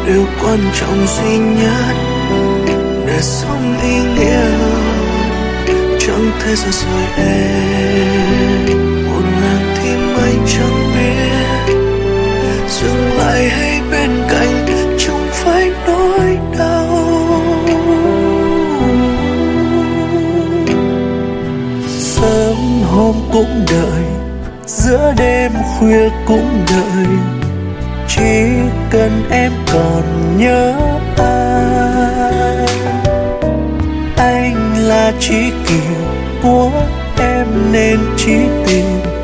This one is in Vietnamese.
điều quan trọng duy nhất để sống ý nghĩa hơn. Chẳng thể xa rời em một ngàn thì mây chẳng biết dừng lại hay bên cạnh trong phải nỗi đau. Sớm hôm cũng đợi, giữa đêm khuya cũng đợi, chỉ cần em còn nhớ anh là chỉ kiều của em nên chỉ tìm